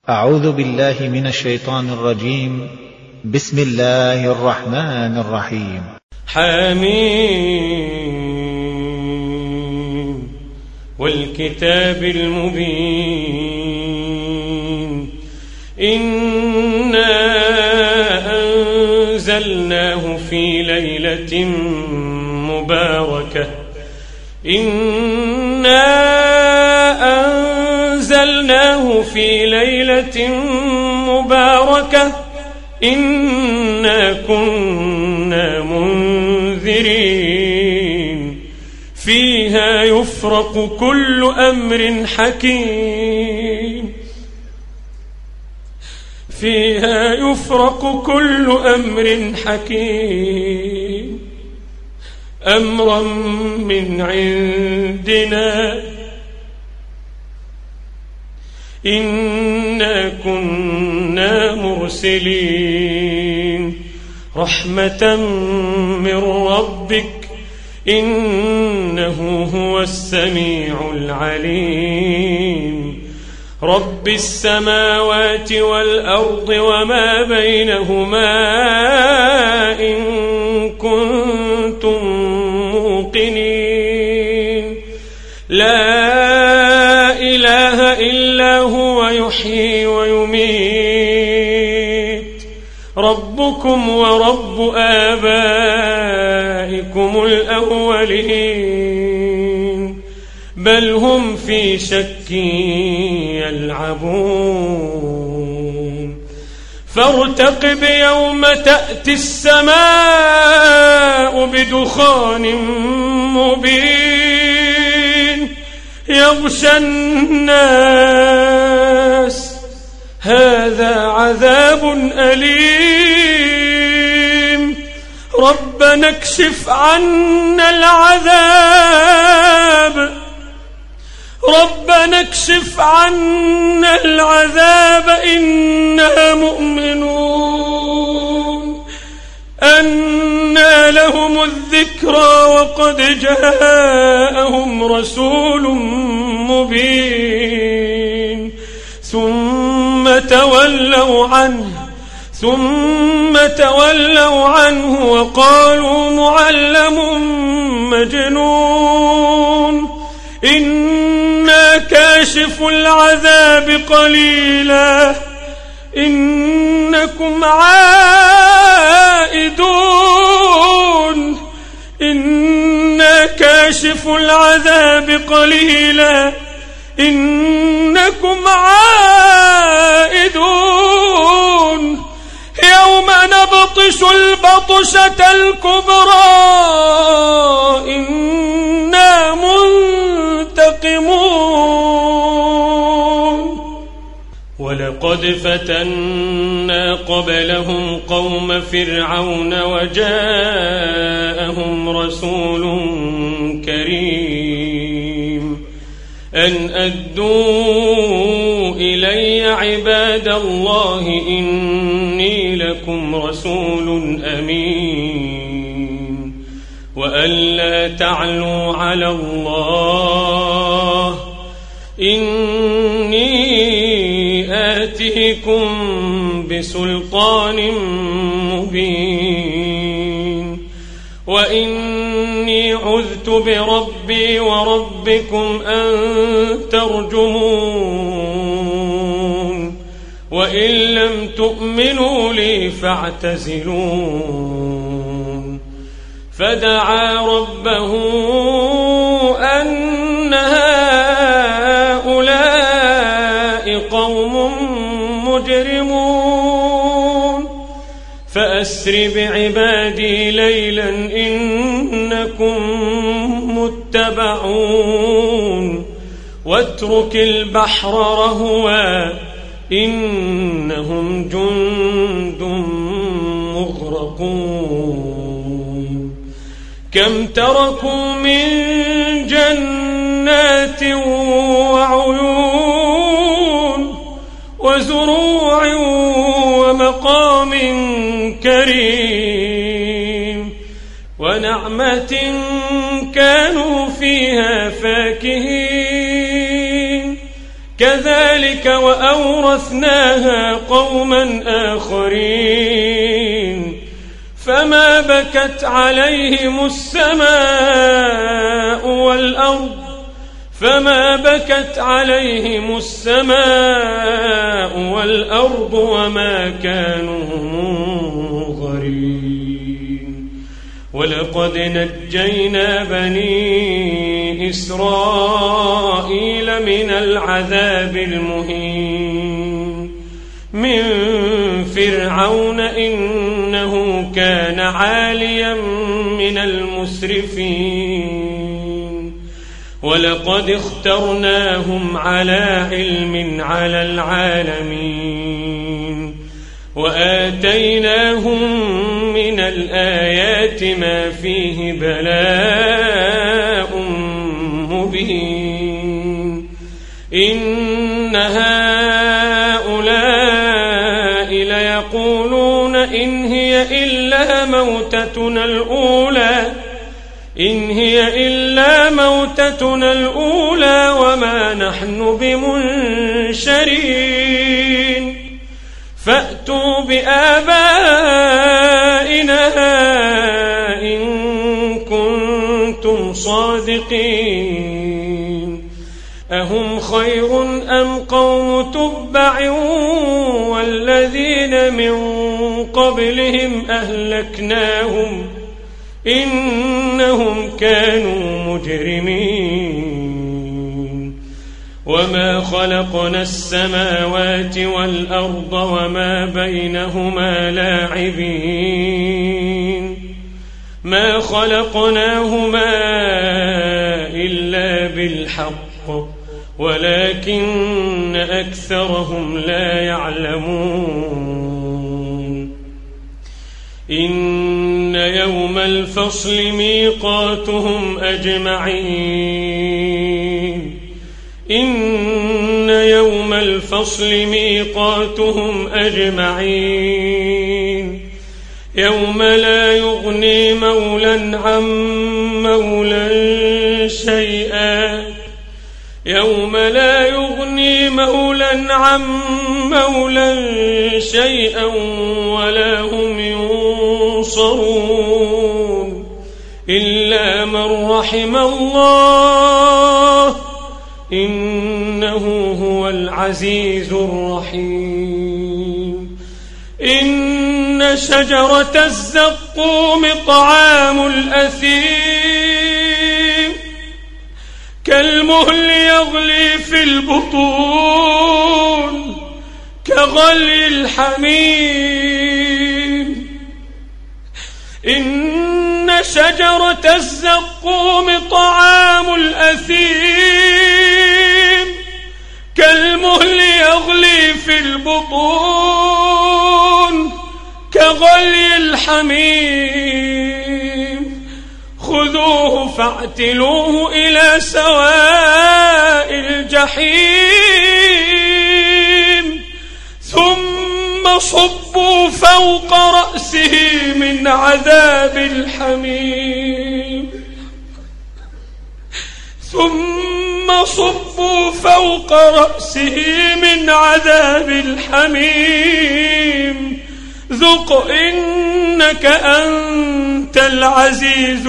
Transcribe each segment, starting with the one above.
أعوذ بالله من الشيطان الرجيم. بسم الله الرحمن الرحيم. حميم والكتاب المبين إنا أنزلناه في ليلة مباركة إنا كنا منذرين فيها يفرق كل أمر حكيم أمرا من عندنا إنا كنا مرسلين رحمة من ربك إنه هو السميع العليم رب السماوات والأرض وما بينهما إن كنتم موقنين لا إله إلا هو يحيي ويميت ربكم ورب آبائكم الأولين بل هم في شك يلعبون فارتقب يوم تأتي السماء بدخان مبين يغشى الناس هذا عذاب أليم ربنا اكشف عنا العذاب إنا مؤمنون أنى لهم الذكرى وقد جاءهم رسول مبين ثم تولوا عنه وقالوا معلم مجنون إنا كاشف العذاب قليلا إنكم عائدون إنا كاشف العذاب قليلا إنكم عائدون يوم نبطش البطشة الكبرى إنا منتقمون ولقد فتنا قبلهم قوم فرعون وجاءهم رسول كريم أن أدوا إلي عباد الله إني لكم رسول أمين وأن لا تعلوا على الله إني آتيكم بسلطان مبين وإني عذت بربي وربكم أن ترجمون وإن لم تؤمنوا لي فاعتزلون فدعا ربه أن هؤلاء قوم مجرمون فأسر بعبادي ليلا إنكم متبعون واترك البحر رهوا إنهم جند مغرقون كم تركوا من جنات وعيون وزروع ومقام كريم ونعمة كانوا فيها فاكهين كذلك وأورثناها قوما آخرين فما بكت عليهم السماء والأرض وما كانوا منظرين ولقد نجينا بني إسرائيل من العذاب المهين من فرعون إنه كان عاليا من المسرفين ولقد اخترناهم على علم على العالمين وآتيناهم من الآيات ما فيه بلاء مبين إن هؤلاء ليقولون إن هي إلا موتتنا الأولى وما نحن بمنشرين فأتوا بآبائنا إن كنتم صادقين أهم خير أم قوم تبع والذين من قبلهم أهلكناهم إنهم كانوا مجرمين وما خلقنا السماوات والأرض وما بينهما لاعبين ما خلقناهما إلا بالحق ولكن أكثرهم لا يعلمون إن يوم الفصل ميقاتهم أجمعين يوم لا يغني مولى عن مولى شيئا ولا هم ينصرون إلا من رحم الله إنه هو العزيز الرحيم إن شجرة الزقوم طعام الأثيم كالمهل يغلي في البطون كغلي الحميم إن شجرة الزقوم طعام الأثيم كالمهل يغلي في البطون كغلي الحميم خذوه فاعتلوه إلى سواء الجحيم ثم صبوا فوق رأسه من عذاب الحميم ذق إنك أنت العزيز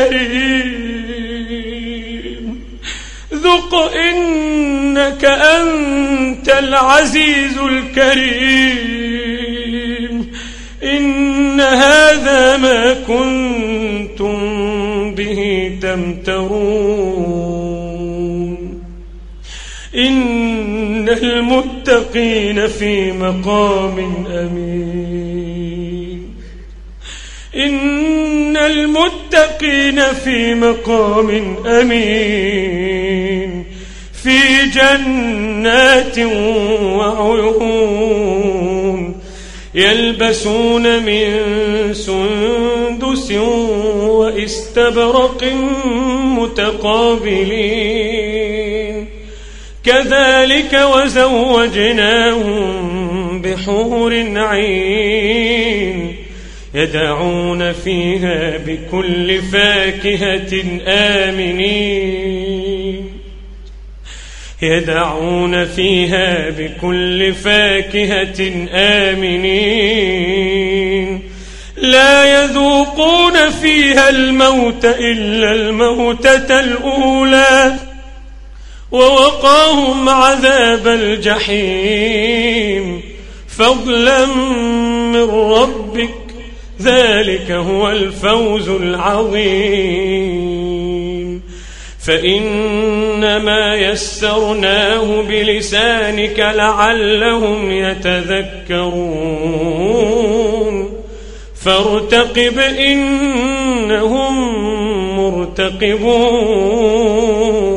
الكريم إن هذا ما كنتم به تمترون إن المتقين في مقام أمين في جنات وعيون يلبسون من سندس واستبرق متقابلين كذلك وزوجناهم بحور عين يدعون فيها بكل فاكهة آمنين يدعون فيها بكل فاكهة آمنين لا يذوقون فيها الموت إلا الموتة الأولى ووقاهم عذاب الجحيم فضلا من ربك ذلك هو الفوز العظيم فإنما يسرناه بلسانك لعلهم يتذكرون فارتقب إنهم مرتقبون